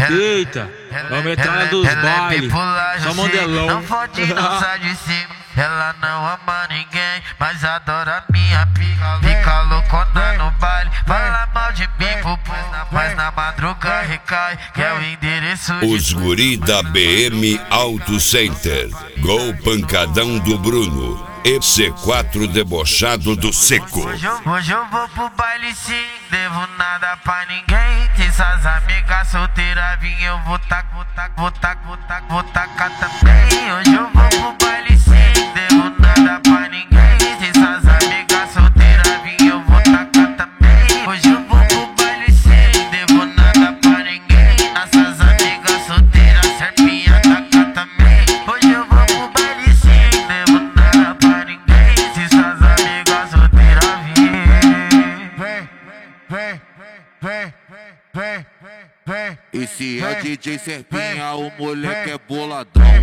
Eita, vamos entrar na dos bailes, só modelão. Não fode, não sai de cima. Ela não ama ninguém, mas adora minha pica. Fica loucona no baile, fala mal de mim, mas na madruga recai, que é o endereço de... Os guri da BM Auto Center, Gol Pancadão do Bruno e C4 debochado do Seco. Hoje eu vou pro baile sim, devo nada pra ninguém. Se essas amigas solteiras vir, eu vou tacar também. Hoje eu vou pro baile sim, devo nada pra ninguém. Se essas amigas solteiras vir, eu vou tacar também. Hoje eu vou pro baile sim, devo nada pra ninguém. Essas amigas solteiras, serpinha taca também. Hoje eu vou pro baile sim, devo nada pra ninguém. Se essas amigas solteiras vir. Vem. Esse é o DJ Serpinha, o moleque é boladão.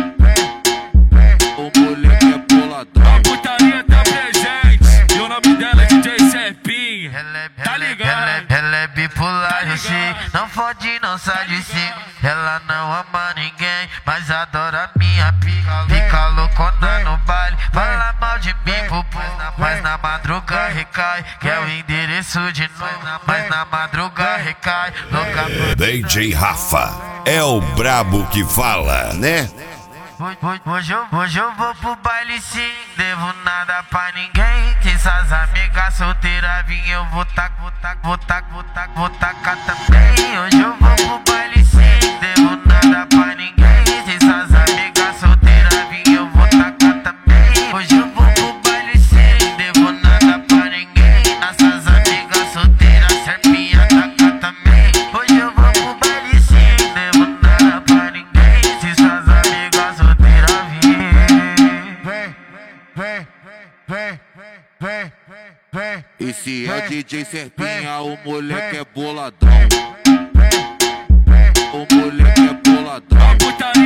O moleque é boladão. A putaria tá presente, e o nome dela é DJ Serpinha. Tá ligado? Ela é bipolar, eu sei. Não fode, não sai de cima. Ela não ama ninguém, mas adora minha pica. Fica loucona no baile, fala mal de mim, mas na madruga recai, que é o endereço de nós. Mas na madruga recai, louca. DJ Rafa é o brabo que fala, né? Hoje eu vou pro baile sim, devo nada pra ninguém. Se essas amigas solteiras vir, eu vou tacar também. Hoje eu vou pro baile sim, devo nada pra ninguém. Se essas amigas solteiras vir, eu vou tacar também. Hoje eu vou pro baile sim, devo nada pra ninguém. Essas amigas solteiras, serpinha taca também. Hoje eu vou pro baile sim, devo nada pra ninguém. Se essas amigas solteiras vir. Vem. Esse é o DJ Serpinha, o moleque é boladão. O moleque é boladão.